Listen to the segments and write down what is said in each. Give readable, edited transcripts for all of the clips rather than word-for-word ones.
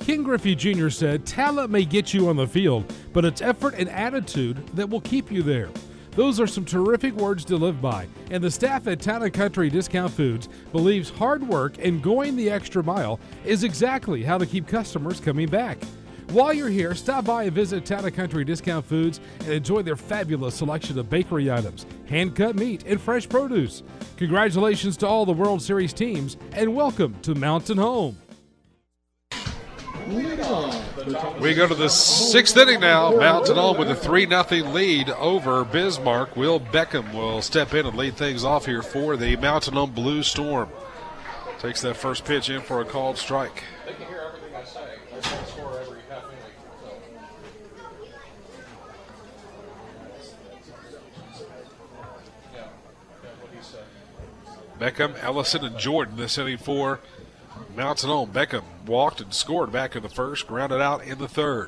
Ken Griffey Jr. said, "Talent may get you on the field, but it's effort and attitude that will keep you there." Those are some terrific words to live by, and the staff at Town & Country Discount Foods believes hard work and going the extra mile is exactly how to keep customers coming back. While you're here, stop by and visit Town & Country Discount Foods and enjoy their fabulous selection of bakery items, hand-cut meat, and fresh produce. Congratulations to all the World Series teams, and welcome to Mountain Home. We go to the sixth inning now. Mountain Home with a 3-0 lead over Bismarck. Will Beckham will step in and lead things off here for the Mountain Home Blue Storm. Takes that first pitch in for a called strike. They can hear everything I say. I try to score every half inning. What he said. Beckham, Ellison, and Jordan this inning for Mountain Home. Beckham walked and scored back in the first, grounded out in the third.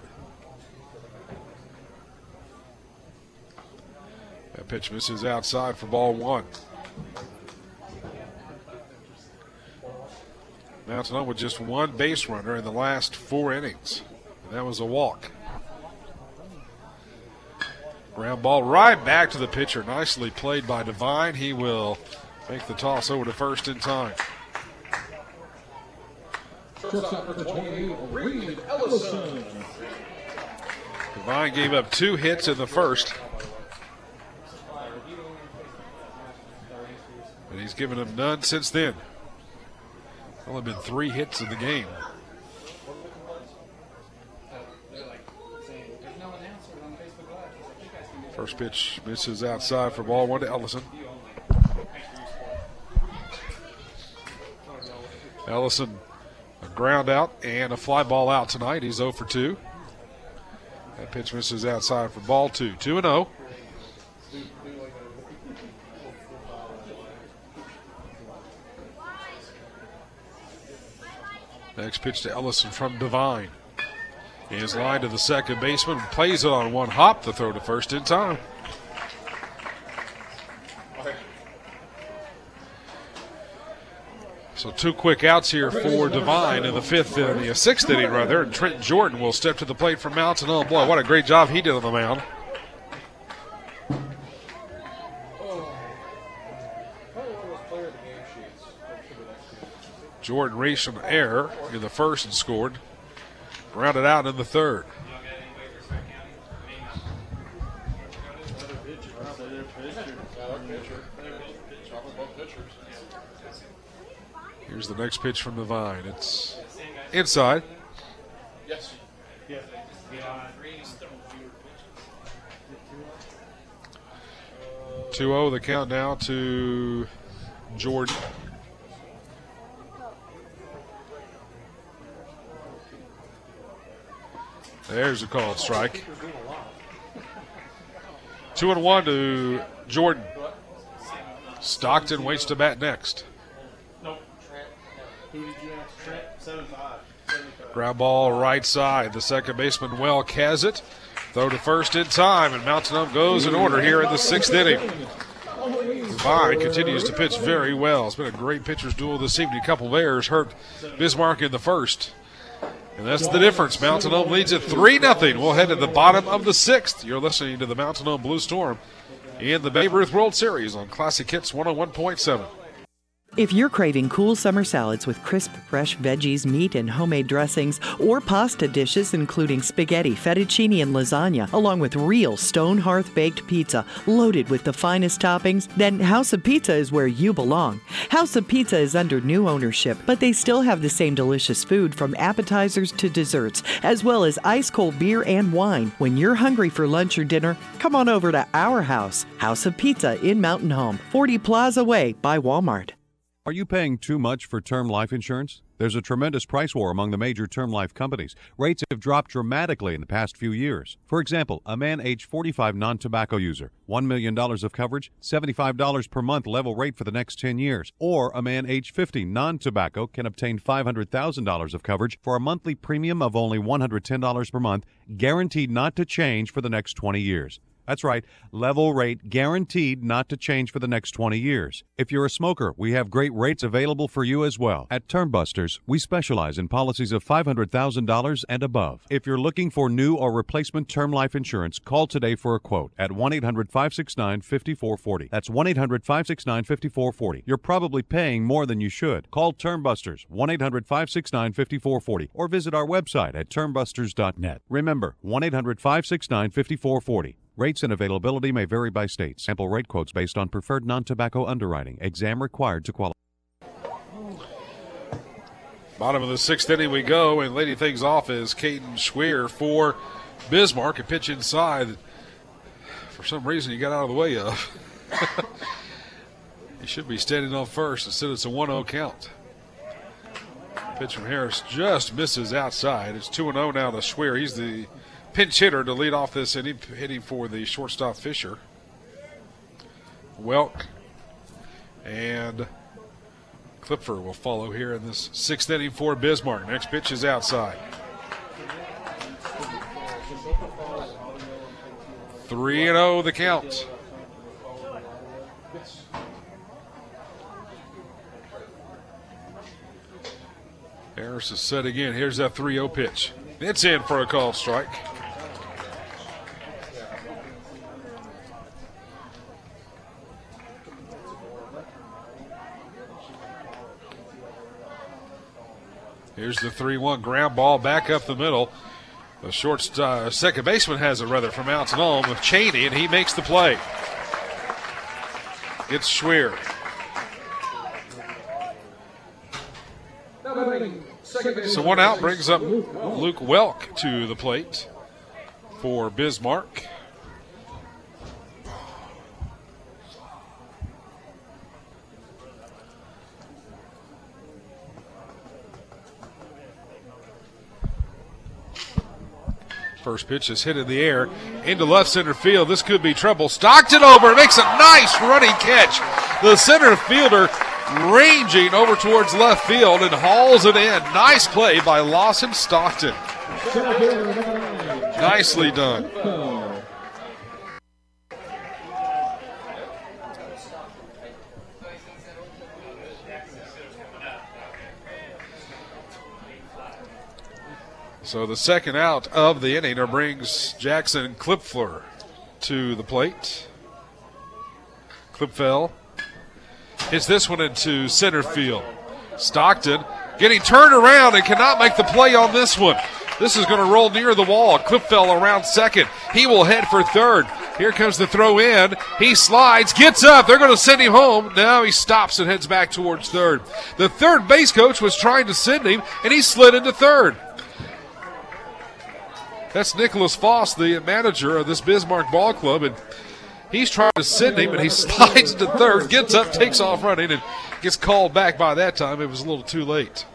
That pitch misses outside for ball one. Mountain Home with just one base runner in the last 4 innings. And that was a walk. Ground ball right back to the pitcher. Nicely played by Devine. He will make the toss over to first in time. Shortstop number 28, Reed Ellison. Devine gave up 2 hits in the first. And he's given them none since then. Only been 3 hits in the game. First pitch misses outside for ball one to Ellison. Ellison, a ground out and a fly ball out tonight. He's 0 for 2. That pitch misses outside for ball 2. 2-0. Next pitch to Ellison from Devine. His line to the second baseman, plays it on one hop, the throw to first in time. So 2 quick outs here for Devine in the sixth inning rather, and Trent Jordan will step to the plate for Mountain Home. Boy, what a great job he did on the mound. Jordan reached an error in the first and scored. Grounded out in the third. Here's the next pitch from Devine. It's inside. Yes. 2-0 the count now to Jordan. There's a called strike. 2-1 to Jordan. Stockton waits to bat next. Ground ball right side. The second baseman Welk has it. Throw to first in time, and Mountain Home goes in order here in the 6th inning. Devine continues to pitch very well. It's been a great pitcher's duel this evening. A couple of errors hurt Bismarck in the first. And that's the difference. Mountain Home leads at 3-0. We'll head to the bottom of the 6th. You're listening to the Mountain Home Blue Storm in the Babe Ruth World Series on Classic Hits 101.7. If you're craving cool summer salads with crisp, fresh veggies, meat, and homemade dressings, or pasta dishes including spaghetti, fettuccine, and lasagna, along with real stone hearth-baked pizza loaded with the finest toppings, then House of Pizza is where you belong. House of Pizza is under new ownership, but they still have the same delicious food from appetizers to desserts, as well as ice-cold beer and wine. When you're hungry for lunch or dinner, come on over to our house, House of Pizza in Mountain Home, 40 Plaza Way by Walmart. Are you paying too much for term life insurance? There's a tremendous price war among the major term life companies. Rates have dropped dramatically in the past few years. For example, a man age 45 non-tobacco user, $1 million of coverage, $75 per month level rate for the next 10 years. Or a man age 50 non-tobacco can obtain $500,000 of coverage for a monthly premium of only $110 per month, guaranteed not to change for the next 20 years. That's right, level rate guaranteed not to change for the next 20 years. If you're a smoker, we have great rates available for you as well. At Termbusters, we specialize in policies of $500,000 and above. If you're looking for new or replacement term life insurance, call today for a quote at 1-800-569-5440. That's 1-800-569-5440. You're probably paying more than you should. Call Termbusters, 1-800-569-5440, or visit our website at termbusters.net. Remember, 1-800-569-5440. Rates and availability may vary by state. Sample rate quotes based on preferred non-tobacco underwriting. Exam required to qualify. Bottom of the sixth inning we go, and leading things off is Caden Schweer for Bismarck. A pitch inside. For some reason, he got out of the way of. He should be standing on first. Instead, it's a 1-0 count. Pitch from Harris just misses outside. It's 2-0 now to Schweer. He's the pinch hitter to lead off this inning, hitting for the shortstop Fisher. Welk and Klipfer will follow here in this sixth inning for Bismarck. Next pitch is outside. 3-0 the count. Harris is set again. Here's that 3-0 pitch. It's in for a called strike. Here's the 3-1 ground ball back up the middle. The short second baseman has it rather from Mountain Home with Cheney, and he makes the play. It's Schweer. So one out brings up Luke Welk to the plate for Bismarck. First pitch is hit in the air into left center field. This could be trouble. Stockton over, makes a nice running catch. The center fielder ranging over towards left field and hauls it in. Nice play by Lawson Stockton. Nicely done. So the second out of the inning brings Jackson Klipfer to the plate. Klipfel hits this one into center field. Stockton getting turned around and cannot make the play on this one. This is going to roll near the wall. Klipfel around second. He will head for third. Here comes the throw in. He slides, gets up. They're going to send him home. Now he stops and heads back towards third. The third base coach was trying to send him, and he slid into third. That's Nicholas Foss, the manager of this Bismarck ball club, and he's trying to send him, and he slides to third, gets up, takes off running, and gets called back. By that time, it was a little too late.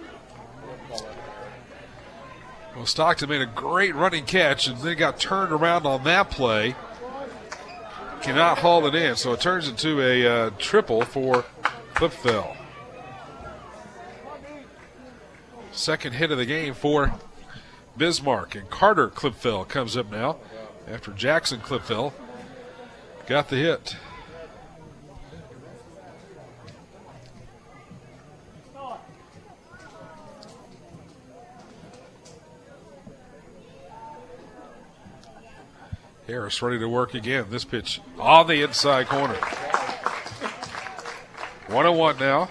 Well, Stockton made a great running catch, and then got turned around on that play. Cannot haul it in, so it turns into a triple for Klipfel. Second hit of the game for Bismarck, and Carter Klipfel comes up now after Jackson Klipfel got the hit. Harris ready to work again. This pitch on the inside corner. 1-1 now.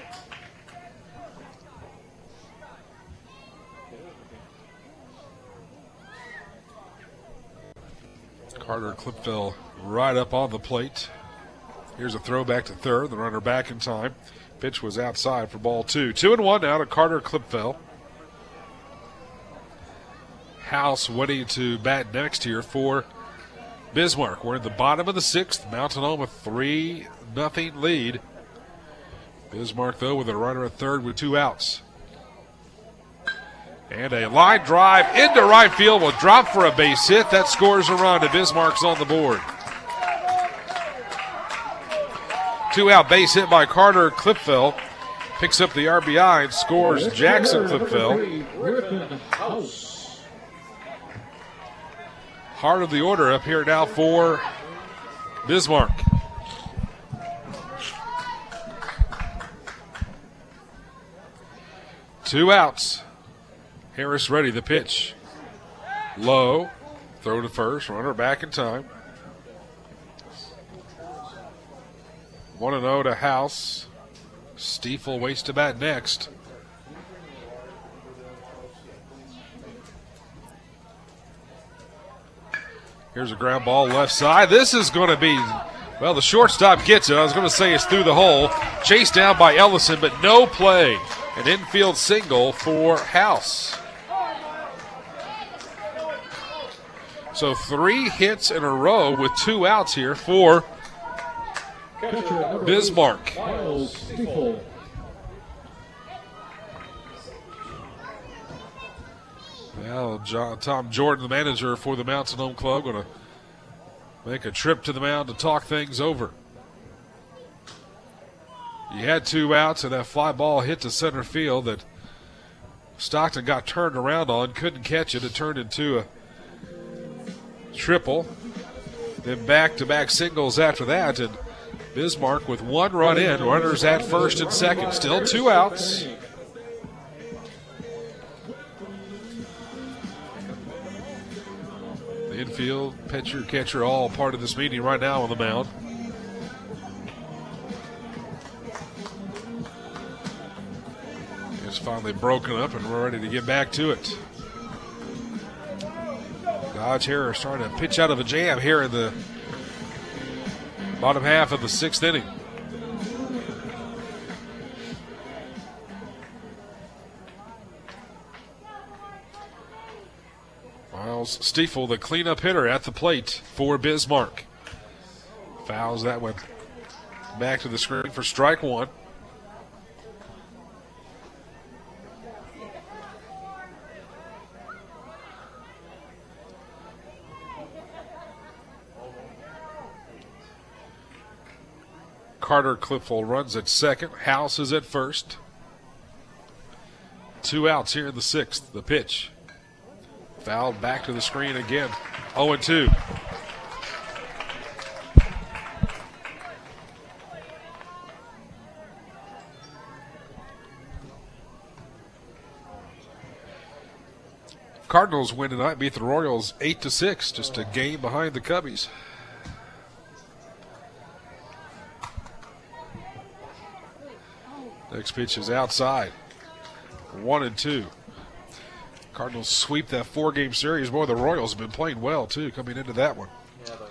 Carter Klipfel right up on the plate. Here's a throw back to third. The runner back in time. Pitch was outside for ball two. 2-1 now to Carter Klipfel. House waiting to bat next here for Bismarck. We're in the bottom of the sixth. Mountain Home a 3-0 lead. Bismarck, though, with a runner at third with two outs. And a line drive into right field will drop for a base hit. That scores a run, and Bismarck's on the board. Two-out base hit by Carter Klipfel. Picks up the RBI and scores Jackson Klipfel. heart of the order up here now for Bismarck. Two outs. Harris ready, the pitch. Low. Throw to first. Runner back in time. 1-0 to House. Stiefel waits to bat next. Here's a ground ball left side. This is going to be, well, the shortstop gets it. I was going to say it's through the hole. Chased down by Ellison, but no play. An infield single for House. So 3 hits in a row with 2 outs here for Bismarck. Well, Tom Jordan, the manager for the Mountain Home Club, going to make a trip to the mound to talk things over. You had 2 outs, and that fly ball hit to center field that Stockton got turned around on, couldn't catch it. It turned into a triple. Then back-to-back singles after that, and Bismarck with 1 run in, runners at first and second. Still 2 outs. The infield, pitcher, catcher, all part of this meeting right now on the mound. It's finally broken up, and we're ready to get back to it. Dodge Harris trying to pitch out of a jam here in the bottom half of the 6th inning. Miles Stiefel, the cleanup hitter at the plate for Bismarck. Fouls that one back to the screen for strike 1. Carter Clipful runs at second. House is at first. 2 outs here in the 6th. The pitch. Fouled back to the screen again. 0-2. Cardinals win tonight, beat the Royals 8-6, just a game behind the Cubbies. Next pitch is outside. 1-2. Cardinals sweep that 4-game series. Boy, the Royals have been playing well, too, coming into that one. Yeah, they have.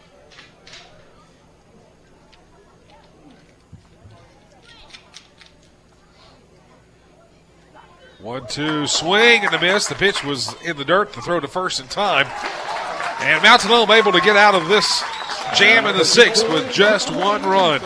1-2, swing and a miss. The pitch was in the dirt, the throw to first in time. And Mountain Home able to get out of this jam in the 6th with just 1 run.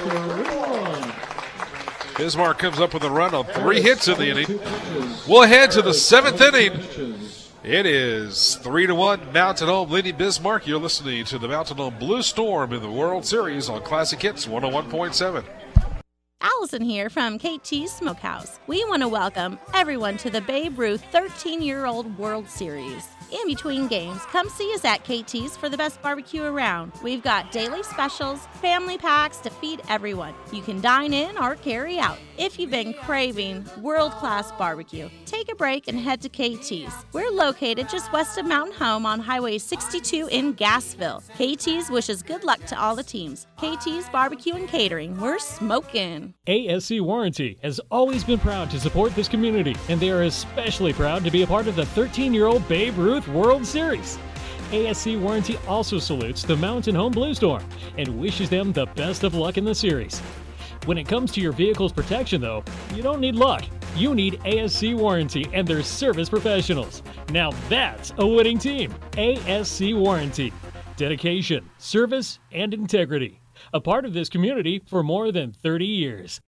Bismarck comes up with a run on 3 hits in the inning. We'll head to the 7th inning. It is 3-1 Mountain Home leading Bismarck. You're listening to the Mountain Home Blue Storm in the World Series on Classic Hits 101.7. Allison here from KT's Smokehouse. We want to welcome everyone to the Babe Ruth 13-year-old World Series. In between games, come see us at KT's for the best barbecue around. We've got daily specials, family packs to feed everyone. You can dine in or carry out. If you've been craving world-class barbecue, take a break and head to KT's. We're located just west of Mountain Home on Highway 62 in Gassville. KT's wishes good luck to all the teams. KT's Barbecue and Catering, we're smoking. ASC Warranty has always been proud to support this community, and they are especially proud to be a part of the 13-year-old Babe Ruth World Series. ASC Warranty also salutes the Mountain Home Blue Storm and wishes them the best of luck in the series. When it comes to your vehicle's protection, though, you don't need luck. You need ASC Warranty and their service professionals. Now that's a winning team. ASC Warranty. Dedication, service, and integrity. A part of this community for more than 30 years.